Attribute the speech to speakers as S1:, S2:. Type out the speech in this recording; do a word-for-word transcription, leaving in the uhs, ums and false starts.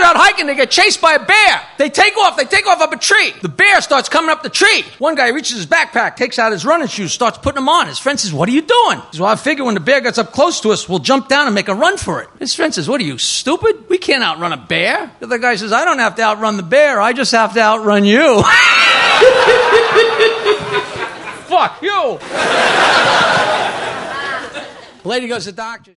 S1: are out hiking. They get chased by a bear. They take off. They take off up a tree. The bear starts coming up the tree. One guy reaches his backpack, takes out his running shoes, starts putting them on. His friend says, what are you doing? He says, well, I figure when the bear gets up close to us, we'll jump down and make a run for it. His friend says, what are you, stupid? We can't outrun a bear. The other guy says, I don't have to outrun the bear. I just have to outrun you. Fuck you. Lady goes to the doctor.